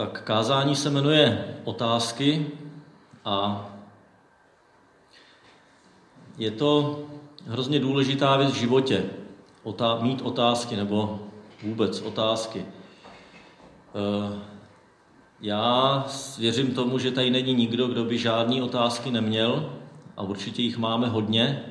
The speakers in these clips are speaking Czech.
Tak kázání se jmenuje Otázky a je to hrozně důležitá věc v životě. Mít otázky nebo vůbec otázky. Já věřím tomu, že tady není nikdo, kdo by žádný otázky neměl a určitě jich máme hodně.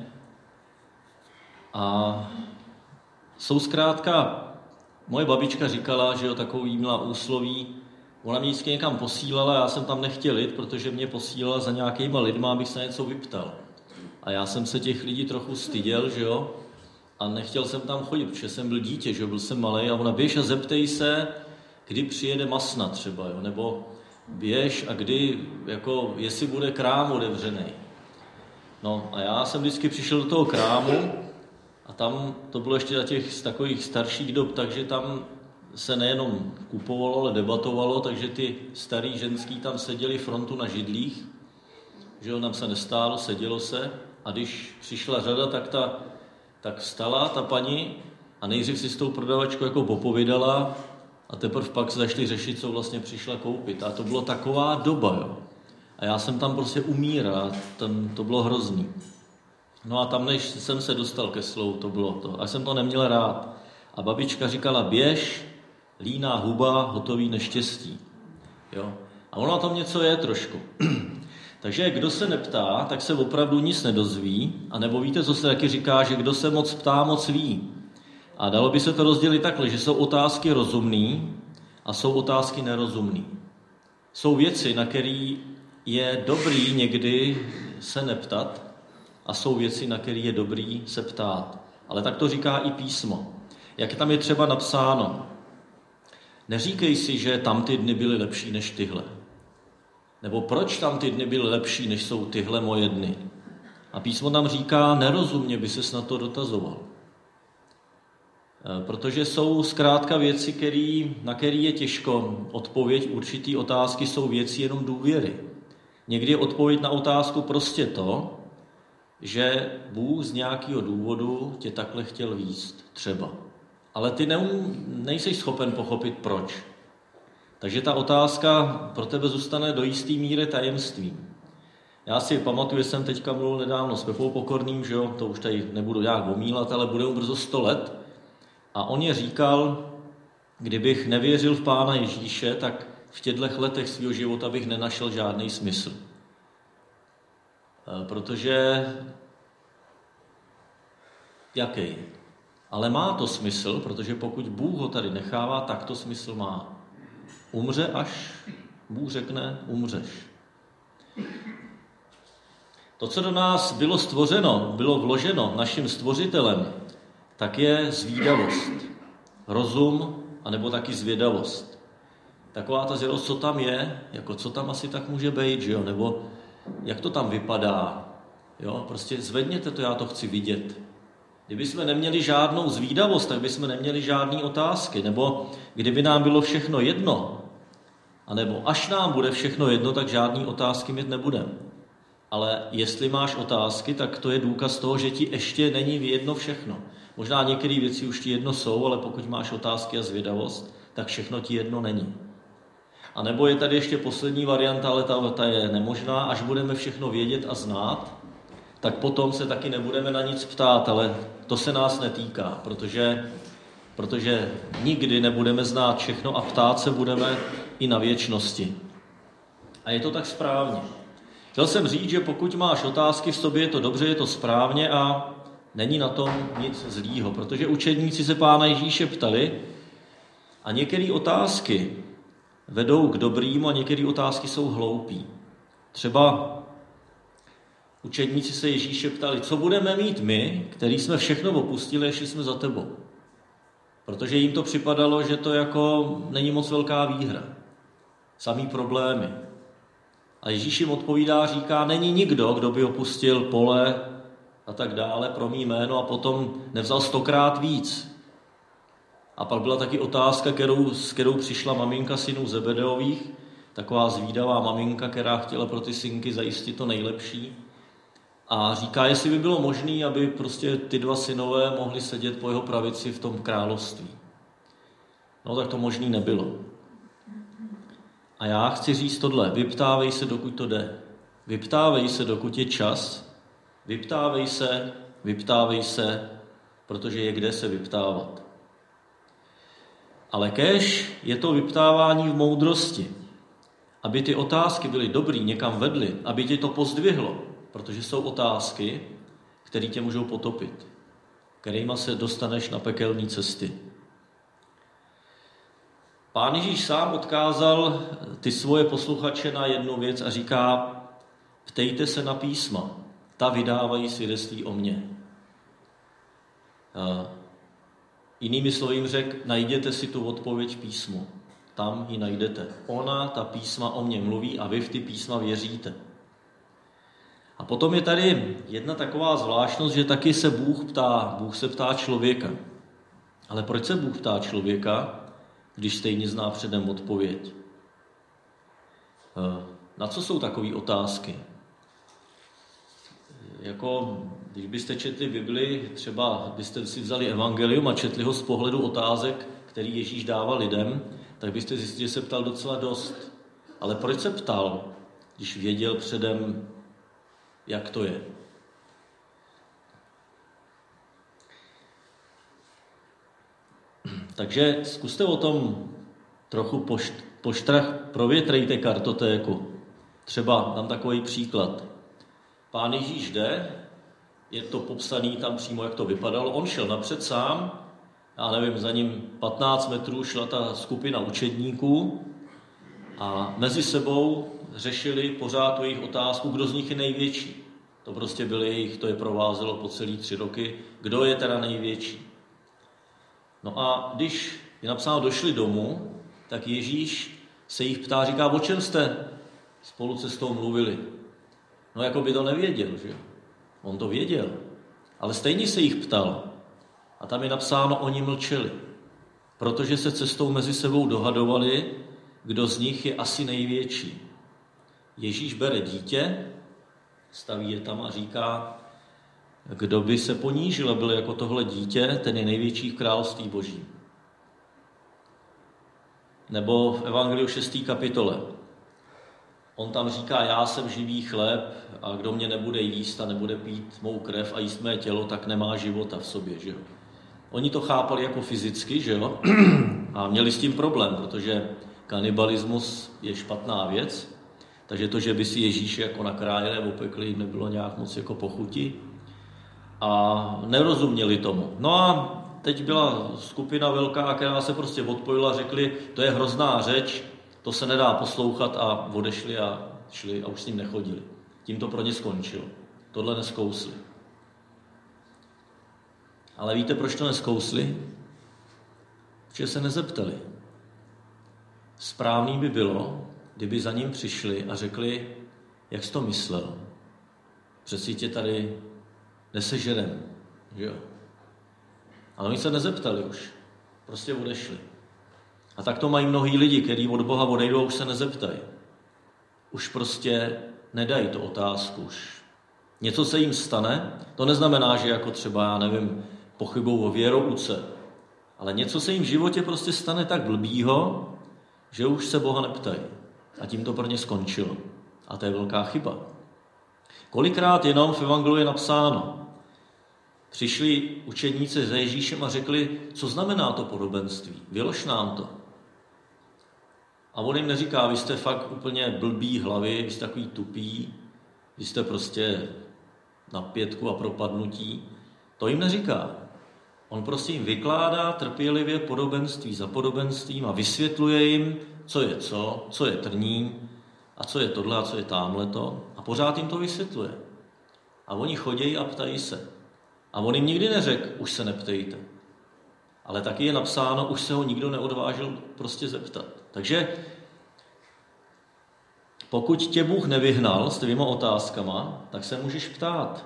A jsou zkrátka, moje babička říkala, že takový měla úsloví, ona mě vždycky někam posílala, já jsem tam nechtěl jít, protože mě posílala za nějakýma lidma, abych se něco vyptal. A já jsem se těch lidí trochu styděl, že jo, a nechtěl jsem tam chodit, protože jsem byl dítě, že jo, byl jsem malej a ona běž a zeptej se, kdy přijede masna třeba, jo, nebo běž a kdy, jako, jestli bude krám otevřený. No a já jsem vždycky přišel do toho krámu a tam to bylo ještě za těch z takových starších dob, takže tam se nejenom kupovalo, ale debatovalo, takže ty starý ženský tam seděli frontu na židlích, že jo, tam se nestálo, sedělo se a když přišla řada, tak vstala ta paní a nejdřív si s tou prodavačkou jako popovídala a teprve pak se začali řešit, co vlastně přišla koupit. A to bylo taková doba, jo. A já jsem tam prostě umíral, to bylo hrozný. No a tam, než jsem se dostal ke slovu, to bylo to. A jsem to neměl rád. A babička říkala, běž, líná huba, hotový neštěstí. Jo. A ono na tom něco je trošku. Takže kdo se neptá, tak se opravdu nic nedozví. A nebo víte, co se taky říká, že kdo se moc ptá, moc ví. A dalo by se to rozdělit takhle, že jsou otázky rozumné a jsou otázky nerozumné. Jsou věci, na které je dobrý někdy se neptat a jsou věci, na které je dobrý se ptát. Ale tak to říká i písmo. Jak tam je třeba napsáno, neříkej si, že tam ty dny byly lepší než tyhle. Nebo proč tam ty dny byly lepší, než jsou tyhle moje dny. A písmo tam říká, nerozumně by ses na to dotazoval. Protože jsou zkrátka věci, na které je těžko odpověď. Určitý otázky jsou věci jenom důvěry. Někdy je odpověď na otázku prostě to, že Bůh z nějakého důvodu tě takhle chtěl vést, třeba. Ale ty nejseš schopen pochopit proč. Takže ta otázka pro tebe zůstane do jisté míry tajemstvím. Já si pamatuju, že jsem teďka mluvil nedávno s Pepou Pokorným, že jo, to už tady nebudu nějak omílat, ale bude mu brzo 100 let. A on je říkal, kdybych nevěřil v Pána Ježíše, tak v těchto letech svého života bych nenašel žádný smysl. Protože jaký? Ale má to smysl, protože pokud Bůh ho tady nechává, tak to smysl má. Umře, až Bůh řekne, umřeš. To, co do nás bylo stvořeno, bylo vloženo naším stvořitelem, tak je zvídavost, rozum, anebo taky zvědavost. Taková ta zvědavost, co tam je, jako co tam asi tak může být, že jo? Nebo jak to tam vypadá. Jo? Prostě zvedněte to, já to chci vidět. Kdyby jsme neměli žádnou zvídavost, tak bychom neměli žádné otázky. Nebo kdyby nám bylo všechno jedno, anebo až nám bude všechno jedno, tak žádný otázky mít nebudeme. Ale jestli máš otázky, tak to je důkaz toho, že ti ještě není jedno všechno. Možná některé věci už ti jedno jsou, ale pokud máš otázky a zvědavost, tak všechno ti jedno není. A nebo je tady ještě poslední varianta, ale ta je nemožná, až budeme všechno vědět a znát, tak potom se taky nebudeme na nic ptát, ale to se nás netýká, protože nikdy nebudeme znát všechno a ptát se budeme i na věčnosti. A je to tak správně. Chtěl jsem říct, že pokud máš otázky v sobě, je to dobře, je to správně a není na tom nic zlýho, protože učedníci se Pána Ježíše ptali a některé otázky vedou k dobrýmu a některé otázky jsou hloupý. Třeba učedníci se Ježíše ptali, co budeme mít my, který jsme všechno opustili a šli jsme za tebou. Protože jim to připadalo, že to jako není moc velká výhra. Samý problémy. A Ježíš jim odpovídá, říká, není nikdo, kdo by opustil pole a tak dále pro mý jméno a potom nevzal 100krát víc. A pak byla taky otázka, s kterou přišla maminka synů Zebedeových, taková zvídavá maminka, která chtěla pro ty synky zajistit to nejlepší. A říká, jestli by bylo možné, aby prostě ty dva synové mohli sedět po jeho pravici v tom království. No tak to možný nebylo. A já chci říct tohle, vyptávej se, dokud to jde. Vyptávej se, dokud je čas. Vyptávej se, protože je kde se vyptávat. Ale kéž je to vyptávání v moudrosti, aby ty otázky byly dobrý, někam vedly, aby tě to pozdvihlo, protože jsou otázky, které tě můžou potopit, kterýma se dostaneš na pekelné cesty. Pán Ježíš sám odkázal ty svoje posluchače na jednu věc a říká, ptejte se na písma, ta vydávají svědectví o mně. Jinými slovy jim řekl, najděte si tu odpověď v písmu. Tam ji najdete. Ona, ta písma o mně mluví a vy v ty písma věříte. A potom je tady jedna taková zvláštnost, že taky se Bůh ptá. Bůh se ptá člověka. Ale proč se Bůh ptá člověka, když stejně zná předem odpověď? Na co jsou takové otázky? Jako, když byste četli Bibli, třeba byste si vzali evangelium a četli ho z pohledu otázek, který Ježíš dával lidem, tak byste zjistili, že se ptal docela dost. Ale proč se ptal, když věděl předem, jak to je? Takže zkuste o tom trochu provětrejte kartotéku. Třeba dám takový příklad. Pán Ježíš jde, je to popsaný tam přímo, jak to vypadalo. On šel napřed sám, já nevím, za ním 15 metrů šla ta skupina učedníků a mezi sebou řešili pořád tu jejich otázku, kdo z nich je největší. To prostě to je provázelo po celý 3 roky, kdo je teda největší. No a když je napsáno, došli domů, tak Ježíš se jich ptá, říká, o čem jste spolu cestou mluvili. No jako by to nevěděl, že? On to věděl, ale stejně se jich ptal. A tam je napsáno, oni mlčeli, protože se cestou mezi sebou dohadovali, kdo z nich je asi největší. Ježíš bere dítě, staví je tam a říká, kdo by se ponížil a byl jako tohle dítě, ten je největší v království Božím. Nebo v Evangeliu 6. kapitole. On tam říká, já jsem živý chléb a kdo mě nebude jíst a nebude pít mou krev a jíst mé tělo, tak nemá života v sobě, že jo. Oni to chápali jako fyzicky, že jo, a měli s tím problém, protože kanibalismus je špatná věc, takže to, že by si Ježíše jako nakrájeli a opekli, nebylo nějak moc jako pochuti a nerozuměli tomu. No a teď byla skupina velká, která se prostě odpojila a řekli, to je hrozná řeč, to se nedá poslouchat a odešli a šli a už s ním nechodili. Tím to pro ně skončilo. Tohle neskousli. Ale víte, proč to neskousli? Protože se nezeptali. Správný by bylo, kdyby za ním přišli a řekli, jak jsi to myslel. Přeci tě tady nesežerem, že jo? Ale oni se nezeptali už. Prostě odešli. A tak to mají mnohí lidi, kteří od Boha odejdou a už se nezeptají. Už prostě nedají tu otázku. Už něco se jim stane, to neznamená, že jako třeba, já nevím, pochybou o věrouce, ale něco se jim v životě prostě stane tak blbýho, že už se Boha neptají. A tím to pro ně skončilo. A to je velká chyba. Kolikrát jenom v Evangeliu je napsáno, přišli učedníci za Ježíšem a řekli, co znamená to podobenství, vylož nám to. A on jim neříká, vy jste fakt úplně blbý hlavy, vy jste takový tupý, vy jste prostě na 5 a propadnutí. To jim neříká. On prostě jim vykládá trpělivě podobenství za podobenstvím a vysvětluje jim, co je trní a co je tohle a co je támhleto. A pořád jim to vysvětluje. A oni chodí a ptají se. A on jim nikdy neřekl, už se neptejte. Ale taky je napsáno, už se ho nikdo neodvážil prostě zeptat. Takže pokud tě Bůh nevyhnal s tvýma otázkama, tak se můžeš ptát.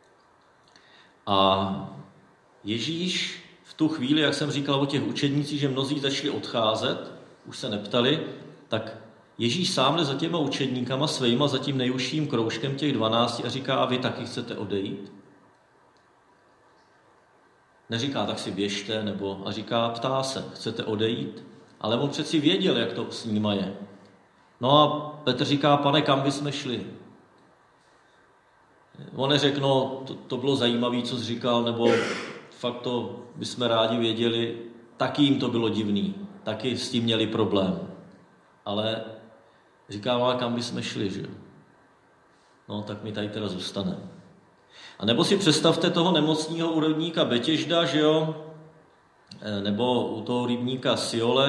A Ježíš v tu chvíli, jak jsem říkal o těch učednících, že mnozí začali odcházet, už se neptali, tak Ježíš sám jde za těma učedníkama svýma, za tím nejužším kroužkem těch 12 a říká, a vy taky chcete odejít? Neříká, tak si běžte, a říká, ptá se, chcete odejít? Ale on přeci věděl, jak to s nima je. No a Petr říká, Pane, kam bychom šli? On neřekl, no, to bylo zajímavé, co jsi říkal, nebo fakt to bychom rádi věděli. Taky jim to bylo divný, taky s tím měli problém. Ale říkám, ale kam bychom šli, že jo? No, tak my tady teda zůstaneme. A nebo si představte toho nemocního úrodníka Betěžda, že jo? Nebo u toho rybníka Siole,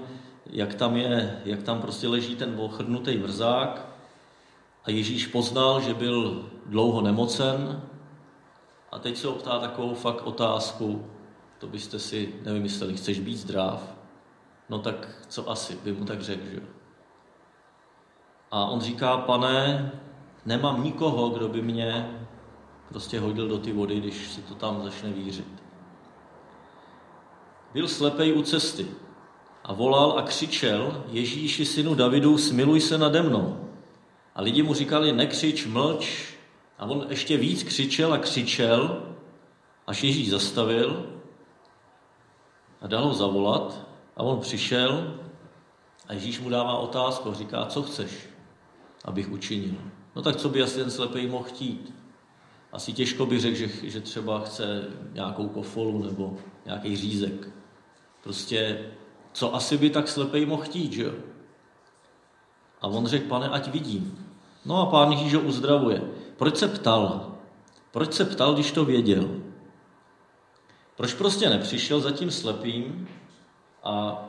jak tam prostě leží ten ochrnutý mrzák. A Ježíš poznal, že byl dlouho nemocen a teď se optá takovou fakt otázku, to byste si nevymysleli, chceš být zdrav? No tak co asi, by mu tak řekl, že? A on říká, Pane, nemám nikoho, kdo by mě prostě hodil do ty vody, když si to tam začne vířit. Byl slepej u cesty a volal a křičel, Ježíši, synu Davidu, smiluj se nade mnou. A lidi mu říkali, nekřič, mlč. A on ještě víc křičel a křičel, až Ježíš zastavil a dal ho zavolat. A on přišel a Ježíš mu dává otázku, říká, co chceš, abych učinil. No tak co by asi ten slepej mohl chtít? Asi těžko by řekl, že třeba chce nějakou kofolu nebo nějaký řízek. Prostě, co asi by tak slepej mohl chtít, že jo? A on řekl, Pane, ať vidím. No a Pán Ježíš ho uzdravuje. Proč se ptal? Proč se ptal, když to věděl? Proč prostě nepřišel za tím slepým a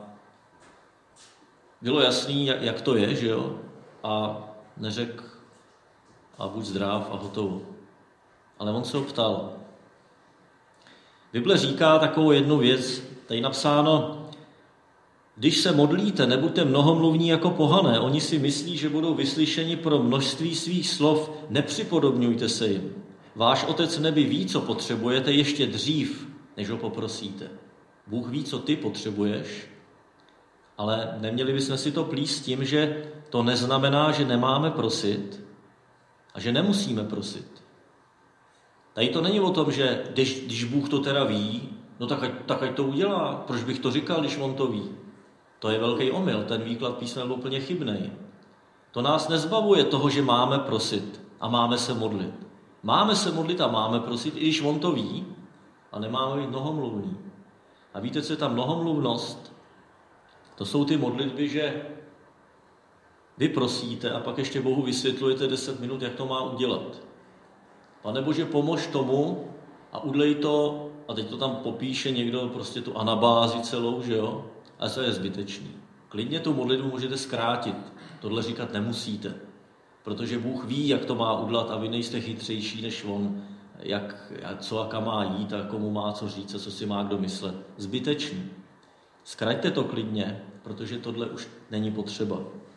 bylo jasný, jak to je, že jo? A neřekl, a buď zdrav a hotovo. Ale on se ho ptal. Bible říká takovou jednu věc, tady napsáno, když se modlíte, nebuďte mnohomluvní jako pohané. Oni si myslí, že budou vyslyšeni pro množství svých slov. Nepřipodobňujte se jim. Váš Otec v nebi ví, co potřebujete ještě dřív, než ho poprosíte. Bůh ví, co ty potřebuješ, ale neměli bychom si to plíst tím, že to neznamená, že nemáme prosit a že nemusíme prosit. Tady to není o tom, že když Bůh to teda ví, no tak ať to udělá. Proč bych to říkal, když on to ví? To je velký omyl, ten výklad písma byl úplně chybnej. To nás nezbavuje toho, že máme prosit a máme se modlit. Máme se modlit a máme prosit, i když on to ví, a nemáme být mnohomluvní. A víte, co je ta mnohomluvnost? To jsou ty modlitby, že vy prosíte a pak ještě Bohu vysvětlujete 10 minut, jak to má udělat. Pane Bože, pomož tomu a udlej to, a teď to tam popíše někdo prostě tu anabázi celou, že jo? A to je zbytečný. Klidně tu modlitbu můžete zkrátit. Tohle říkat nemusíte. Protože Bůh ví, jak to má udělat a vy nejste chytřejší než on, co a kam má jít a komu má co říct a co si má kdo myslet. Zbytečný. Zkraťte to klidně, protože tohle už není potřeba.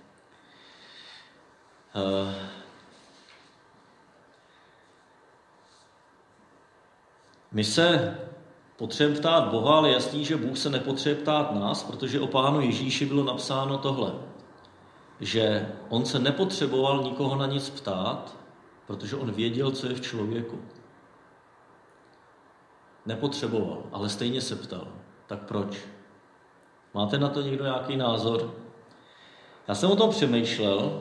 My se potřebujeme ptát Boha, ale jasný, že Bůh se nepotřebuje ptát nás, protože o Pánu Ježíši bylo napsáno tohle, že on se nepotřeboval nikoho na nic ptát, protože on věděl, co je v člověku. Nepotřeboval, ale stejně se ptal. Tak proč? Máte na to někdo nějaký názor? Já jsem o tom přemýšlel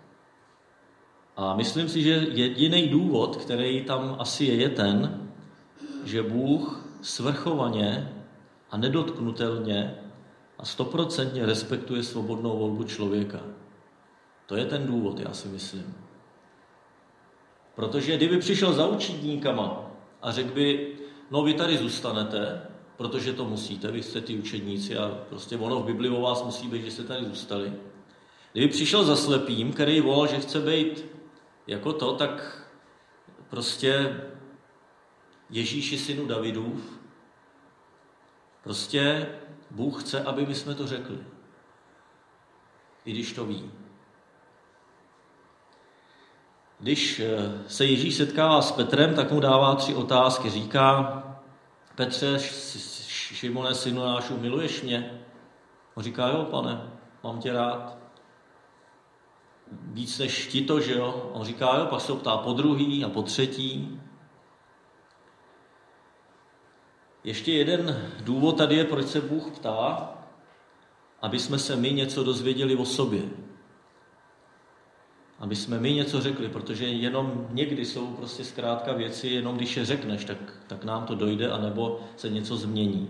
a myslím si, že jediný důvod, který tam asi je ten, že Bůh svrchovaně a nedotknutelně a 100% respektuje svobodnou volbu člověka. To je ten důvod, já si myslím. Protože kdyby přišel za učedníkama a řekl by, no vy tady zůstanete, protože to musíte, vy jste ty učedníci a prostě ono v Bibli o vás musí být, že jste tady zůstali. Kdyby přišel za slepým, který volal, že chce být jako to, tak prostě Ježíši, synu Davidův, prostě Bůh chce, aby my jsme to řekli. I když to ví. Když se Ježíš setkává s Petrem, tak mu dává 3 otázky. Říká, Petře, Šimone, synu nášu, miluješ mě? On říká, jo, Pane, mám tě rád. Víc než ti to, že jo? On říká, jo, pak se ho ptá po druhý a po třetí. Ještě jeden důvod tady je, proč se Bůh ptá, aby jsme se my něco dozvěděli o sobě. aby jsme my něco řekli, protože jenom někdy jsou prostě zkrátka věci, jenom když je řekneš, tak nám to dojde, anebo se něco změní.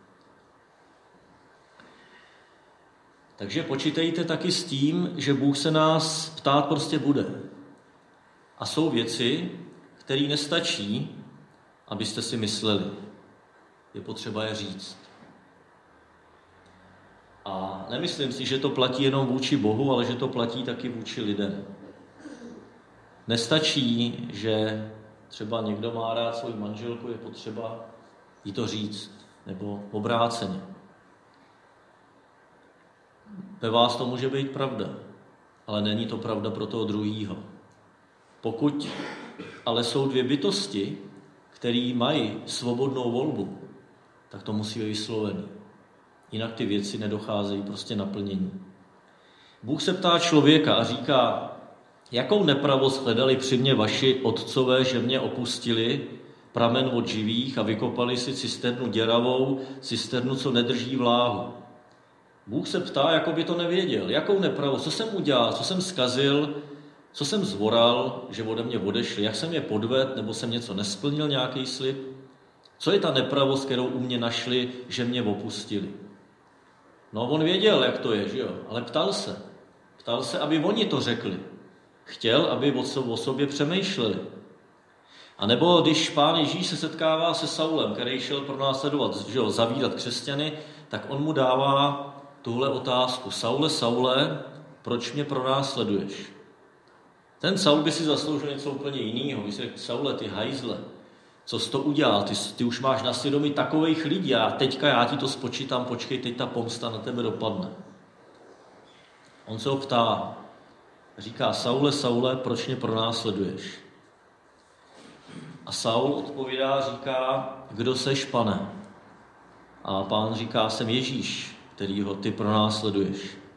Takže počítejte taky s tím, že Bůh se nás ptát prostě bude. A jsou věci, které nestačí, abyste si mysleli. Je potřeba je říct. A nemyslím si, že to platí jenom vůči Bohu, ale že to platí taky vůči lidem. Nestačí, že třeba někdo má rád svou manželku, je potřeba jí to říct, nebo obráceně. Ve vás to může být pravda, ale není to pravda pro toho druhýho. Pokud ale jsou dvě bytosti, které mají svobodnou volbu, tak to musí být vyslovený. Jinak ty věci nedocházejí prostě naplnění. Bůh se ptá člověka a říká, jakou nepravost hledali při mně vaši otcové, že mě opustili, pramen od živých a vykopali si cisternu děravou, cisternu, co nedrží vláhu. Bůh se ptá, jako by to nevěděl. Jakou nepravost? Co jsem udělal? Co jsem zkazil? Co jsem zvoral, že ode mě odešli? Jak jsem je podvedl? Nebo jsem něco nesplnil, nějaký slib? Co je ta nepravost, kterou u mě našli, že mě opustili? No, on věděl, jak to je, že jo? Ale ptal se. Ptal se, aby oni to řekli. Chtěl, aby o sobě přemýšleli. A nebo když Pán Ježíš se setkává se Saulem, který šel pronásledovat, že jo, zavírat křesťany, tak on mu dává tuhle otázku. Saule, Saule, proč mě pronásleduješ? Ten Saul by si zasloužil něco úplně jiného. By si řekl, Saule, ty hajzle, co jsi to udělal? Ty už máš na svědomí takovejch lidí a teďka já ti to spočítám, počkej, teď ta pomsta na tebe dopadne. On se ho ptá, říká, Saule, Saule, proč mě pronásleduješ? A Saul odpovídá, říká, kdo seš, Pane? A Pán říká, jsem Ježíš, kterýho ty pronásleduješ.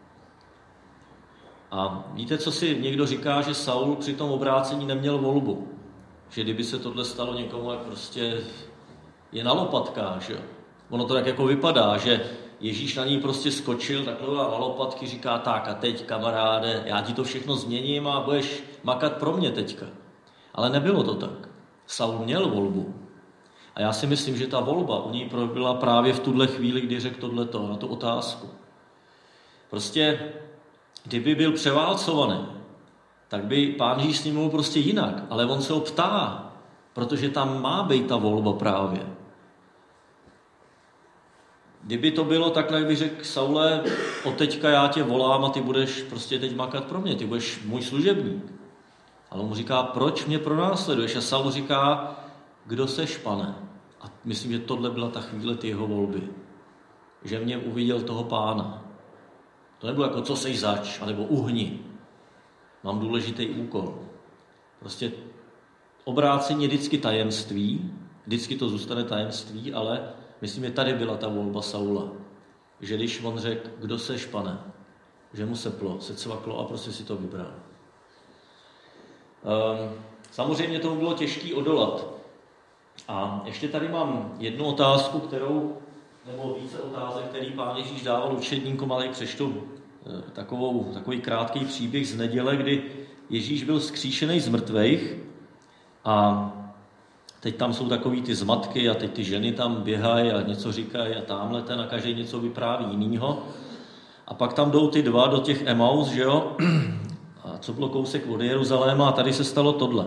A víte, co si někdo říká, že Saul při tom obrácení neměl volbu. Že kdyby se tohle stalo někomu, jak prostě je na lopatkách, že? Ono to tak jako vypadá, že Ježíš na něj prostě skočil takhle na lopatky, říká, tak a teď, kamaráde, já ti to všechno změním a budeš makat pro mě teďka. Ale nebylo to tak. Saul měl volbu. A já si myslím, že ta volba u něj byla právě v tuhle chvíli, kdy řekl tohleto, na tu otázku. Prostě, kdyby byl převálcovaný, tak by Pán Ježíš s ním mluvil prostě jinak. Ale on se ho ptá, protože tam má být ta volba právě. Kdyby to bylo takhle, jak by řekl Saule, od teďka já tě volám a ty budeš prostě teď makat pro mě, ty budeš můj služebník. Ale on mu říká, proč mě pronásleduješ? A Saul říká, kdo seš, Pane? A myslím, že tohle byla ta chvíle ty jeho volby. Že v něm uviděl toho Pána. To nebylo jako, co seš zač, anebo uhni. Mám důležitý úkol. Prostě obrácení je vždycky tajemství, vždycky to zůstane tajemství, ale myslím, že tady byla ta volba Saula. Že když on řekl, kdo seš, Pane, že mu se cvaklo a prostě si to vybral. Samozřejmě tomu bylo těžké odolat. A ještě tady mám jednu otázku, nebo více otázek, který Pán Ježíš dával učedníkům, ale přečtu takový krátký příběh z neděle, kdy Ježíš byl vzkříšený z mrtvejch a teď tam jsou takový ty zmatky a teď ty ženy tam běhají a něco říkají a tamhle ten a každý něco vypráví jinýho. A pak tam jdou ty dva do těch Emaus, že jo? A co bylo kousek od Jeruzaléma a tady se stalo tohle.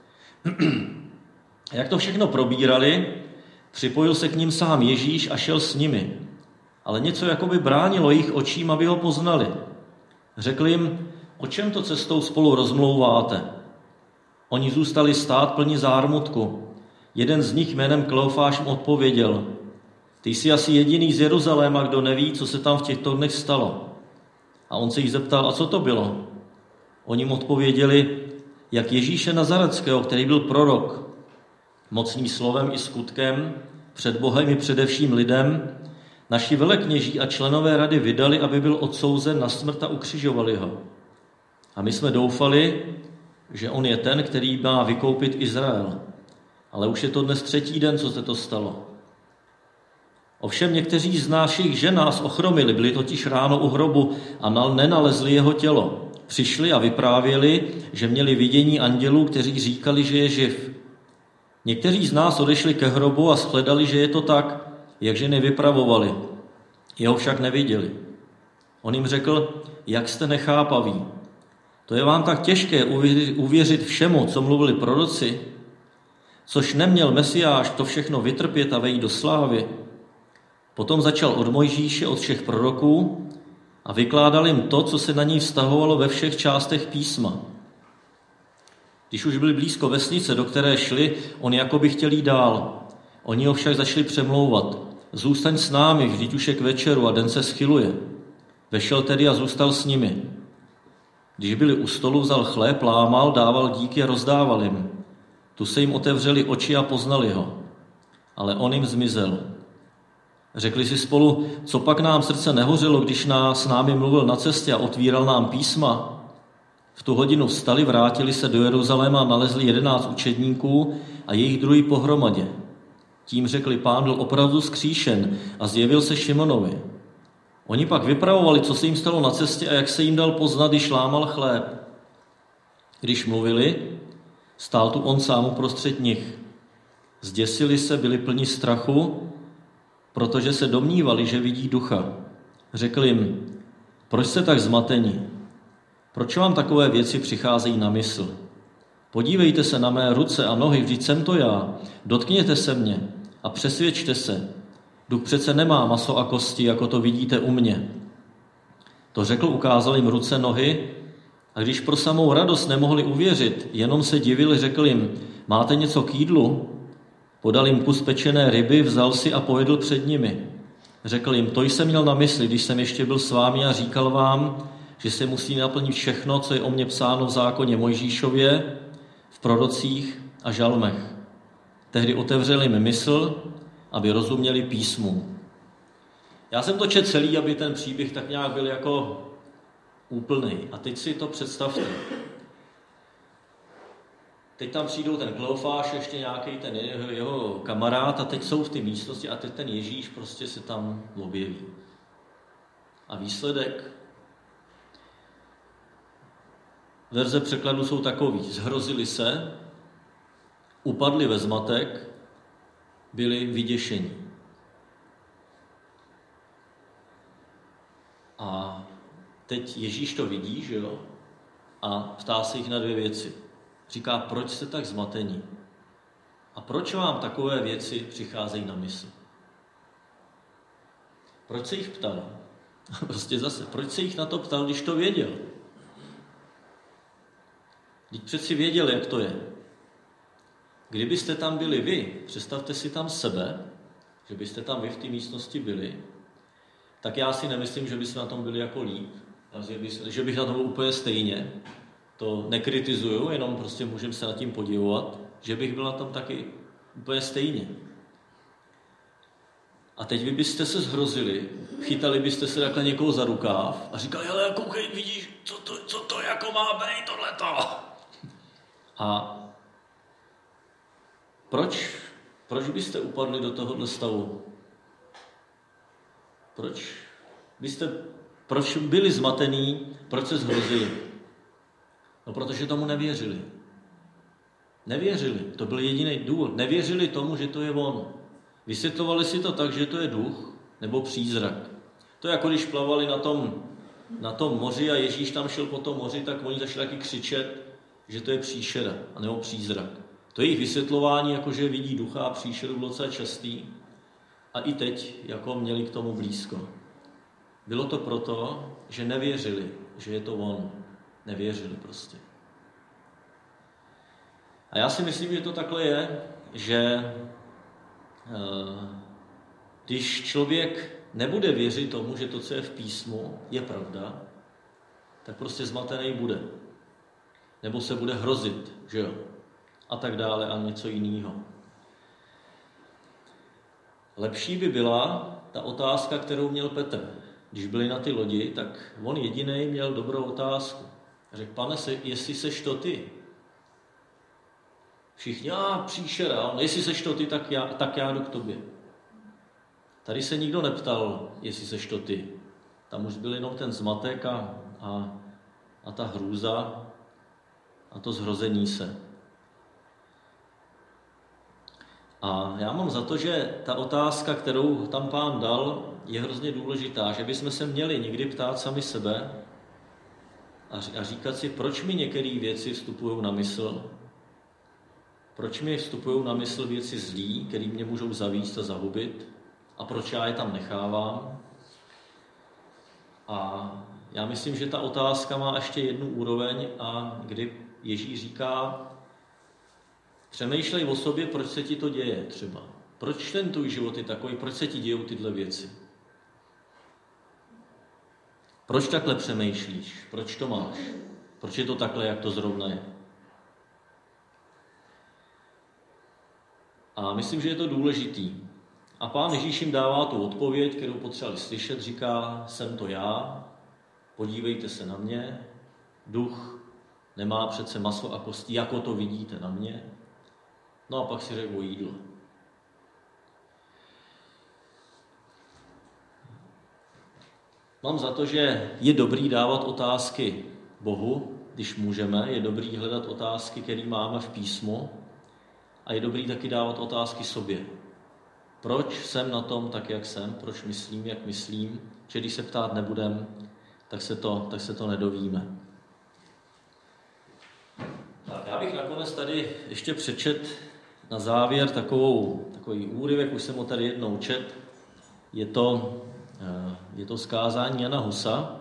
A jak to všechno probírali, připojil se k ním sám Ježíš a šel s nimi. Ale něco jakoby bránilo jejich očím, aby ho poznali. Řekl jim, o čem to cestou spolu rozmlouváte? Oni zůstali stát plní zármutku. Jeden z nich jménem Kleofáš mu odpověděl, ty jsi asi jediný z Jeruzaléma, kdo neví, co se tam v těchto dnech stalo. A on se jich zeptal, a co to bylo? Oni mu odpověděli, jak Ježíše Nazareckého, který byl prorok, mocným slovem i skutkem, před Bohem i především lidem, naši velekněží a členové rady vydali, aby byl odsouzen na smrt a ukřižovali ho. A my jsme doufali, že on je ten, který má vykoupit Izrael. Ale už je to dnes 3. den, co se to stalo. Ovšem někteří z našich žen nás ochromili, byli totiž ráno u hrobu a nenalezli jeho tělo. Přišli a vyprávěli, že měli vidění andělů, kteří říkali, že je živ. Někteří z nás odešli ke hrobu a shledali, že je to tak, jakže nevypravovali. Jeho však neviděli. On jim řekl, jak jste nechápaví. To je vám tak těžké uvěřit všemu, co mluvili proroci, což neměl Mesiáš to všechno vytrpět a vejít do slávy. Potom začal od Mojžíše, od všech proroků a vykládal jim to, co se na ní vztahovalo ve všech částech písma. Když už byli blízko vesnice, do které šli, on jakoby chtěl jít dál. Oni ho však začali přemlouvat. Zůstaň s námi, vždyť už je k večeru a den se schyluje. Vešel tedy a zůstal s nimi. Když byli u stolu, vzal chléb, lámal, dával díky a rozdával jim. Tu se jim otevřeli oči a poznali ho. Ale on jim zmizel. Řekli si spolu, co pak nám srdce nehořelo, když s námi mluvil na cestě a otvíral nám písma. V tu hodinu vstali, vrátili se do Jeruzaléma a nalezli 11 učedníků a jejich druhý pohromadě. Tím řekli, Pán byl opravdu vzkříšen a zjevil se Šimonovi. Oni pak vypravovali, co se jim stalo na cestě a jak se jim dal poznat, když lámal chléb. Když mluvili, stál tu on sám uprostřed nich. Zděsili se, byli plni strachu, protože se domnívali, že vidí ducha. Řekl jim, proč jste tak zmateni? Proč vám takové věci přicházejí na mysl? Podívejte se na mé ruce a nohy, vždyť jsem to já. Dotkněte se mě a přesvědčte se. Duch přece nemá maso a kosti, jako to vidíte u mě. To řekl, ukázal jim ruce, nohy, a když pro samou radost nemohli uvěřit, jenom se divili, řekl jim, máte něco k jídlu? Podal jim kus pečené ryby, vzal si a pojedl před nimi. Řekl jim, to jsem měl na mysli, když jsem ještě byl s vámi a říkal vám, že se musí naplnit všechno, co je o mně psáno v zákoně Mojžíšově, v prorocích a žalmech. Tehdy otevřeli mi mysl, aby rozuměli písmu. Já jsem to četl celý, aby ten příběh tak nějak byl jako úplný. A teď si to představte. Teď tam přijdou ten Kleofáš, ještě nějaký ten jeho kamarád a teď jsou v té místnosti a teď ten Ježíš prostě se tam objeví. A výsledek? Verze překladu jsou takový. Zhrozili se, upadli ve zmatek, byli vyděšeni. A teď Ježíš to vidí, že jo? A ptá se jich na dvě věci. Říká, proč jste tak zmatení? A proč vám takové věci přicházejí na mysl? Proč se jich ptal? Prostě zase, proč se jich na to ptal, když to věděl? Když přeci věděl, jak to je. Kdybyste tam byli vy, představte si tam sebe, že byste tam vy v té místnosti byli, tak já si nemyslím, že byste na tom byli jako líp, že bych na tom byl úplně stejně. To nekritizuju, jenom prostě můžeme se nad tím podivovat, že bych byl na tom taky úplně stejně. A teď vy byste se zhrozili, chytali byste se takhle někoho za rukáv a říkali, hele, koukej, vidíš, co to jako má být tohleto? A proč byste upadli do tohohle stavu? Proč byli zmatení, proč se zhrozili? No, protože tomu nevěřili. Nevěřili, to byl jediný důvod. Nevěřili tomu, že to je on. Vysvětlovali si to tak, že to je duch nebo přízrak. To je jako když plavali na tom moři a Ježíš tam šel po tom moři, tak oni začali taky křičet, že to je příšera nebo přízrak. To je jejich vysvětlování, jako že vidí ducha a příšeru bylo docela častý. A i teď, jako měli k tomu blízko. Bylo to proto, že nevěřili, že je to on. Nevěřili prostě. A já si myslím, že to takhle je, že když člověk nebude věřit tomu, že to, co je v písmu, je pravda, tak prostě zmatený bude. Nebo se bude hrozit, že jo? A tak dále a něco jiného. Lepší by byla ta otázka, kterou měl Petr. Když byli na ty lodi, tak on jedinej měl dobrou otázku. Řekl, Pane, jestli seš to ty. Všichni, příšera, jestli seš to ty, tak já jdu k tobě. Tady se nikdo neptal, jestli seš to ty. Tam už byl jenom ten zmatek a a ta hrůza a to zhrození se. A já mám za to, že ta otázka, kterou tam Pán dal, je hrozně důležitá, že bychom se měli někdy ptát sami sebe a říkat si, proč mi některé věci vstupují na mysl, proč mi vstupují na mysl věci zlý, které mě můžou zavíst a zahubit, a proč já je tam nechávám. A já myslím, že ta otázka má ještě jednu úroveň, a kdy Ježíš říká, přemýšlej o sobě, proč se ti to děje třeba. Proč ten tvůj život je takový, proč se ti dějou tyhle věci. Proč takhle přemýšlíš, proč to máš, proč je to takhle, jak to zrovna je. A myslím, že je to důležitý. A Pán Ježíš jim dává tu odpověď, kterou potřebovali slyšet, říká, jsem to já, podívejte se na mě, duch nemá přece maso a kosti, jako to vidíte na mě. No a pak si řekl o jídlo. Mám za to, že je dobrý dávat otázky Bohu, když můžeme, je dobrý hledat otázky, které máme v písmu, a je dobrý taky dávat otázky sobě. Proč jsem na tom tak, jak jsem? Proč myslím, jak myslím? Že když se ptát nebudem, tak se to nedovíme. Tak, já bych nakonec tady ještě přečet na závěr takový úryvek, už jsem ho tady jednou čet. Je to zkázání Jana Husa.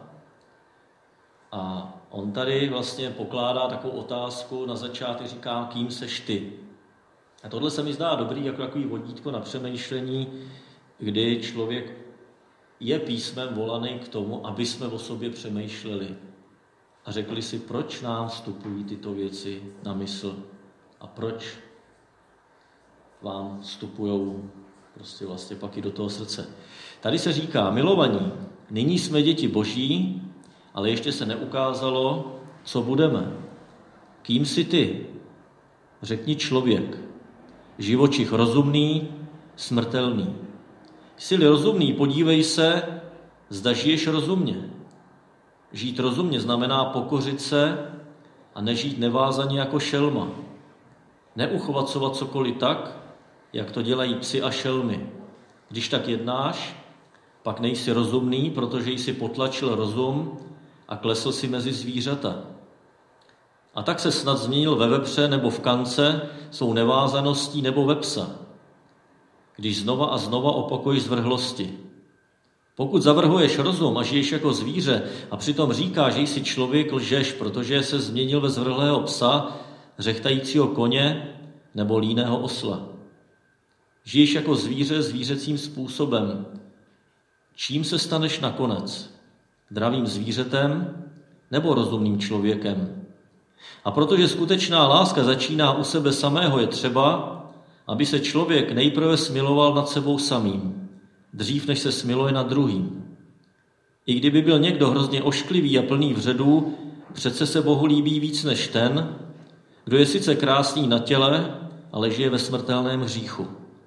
A on tady vlastně pokládá takovou otázku, na začátek říká, kým seš ty? A tohle se mi zdá dobrý jako takový vodítko na přemýšlení, kdy člověk je písmem volaný k tomu, aby jsme o sobě přemýšleli a řekli si, proč nám vstupují tyto věci na mysl a proč vám vstupují prostě vlastně pak i do toho srdce. Tady se říká, milovaní, nyní jsme děti Boží, ale ještě se neukázalo, co budeme. Kým jsi ty? Řekni člověk. Živočich rozumný, smrtelný. Jsi-li rozumný, podívej se, zda žiješ rozumně. Žít rozumně znamená pokořit se a nežít nevázaně jako šelma. Neuchvacovat cokoliv tak, jak to dělají psi a šelmy. Když tak jednáš, pak nejsi rozumný, protože jsi potlačil rozum a klesl si mezi zvířata. A tak se snad změnil ve vepře nebo v kance, svou nevázaností nebo ve psa, když znova a znova opakuješ zvrhlosti. Pokud zavrhuješ rozum a žiješ jako zvíře a přitom říkáš, že jsi člověk, lžeš, protože se změnil ve zvrhlého psa, řechtajícího koně nebo líného osla. Žiješ jako zvíře zvířecím způsobem. Čím se staneš nakonec? Dravým zvířetem nebo rozumným člověkem? A protože skutečná láska začíná u sebe samého, je třeba, aby se člověk nejprve smiloval nad sebou samým, dřív než se smiluje nad druhým. I kdyby byl někdo hrozně ošklivý a plný vředů, přece se Bohu líbí víc než ten, kdo je sice krásný na těle, ale žije ve smrtelném hříchu.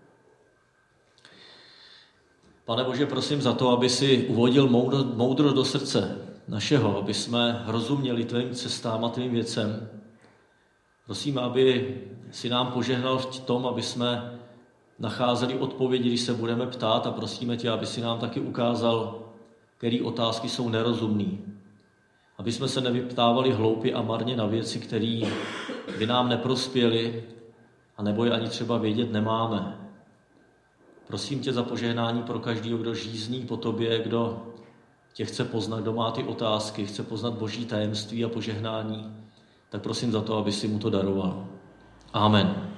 Pane Bože, prosím za to, aby si uvodil moudrost do srdce našeho, aby jsme rozuměli tvým cestám a tvým věcem. Prosím, aby si nám požehnal v tom, aby jsme nacházeli odpovědi, když se budeme ptát, a prosíme tě, aby si nám taky ukázal, které otázky jsou nerozumné. Aby jsme se nevyptávali hloupě a marně na věci, které by nám neprospěly, a nebo je ani třeba vědět nemáme. Prosím tě za požehnání pro každého, kdo žízní po tobě, kdo tě chce poznat, kdo má ty otázky, chce poznat Boží tajemství a požehnání, tak prosím za to, aby si mu to daroval. Amen.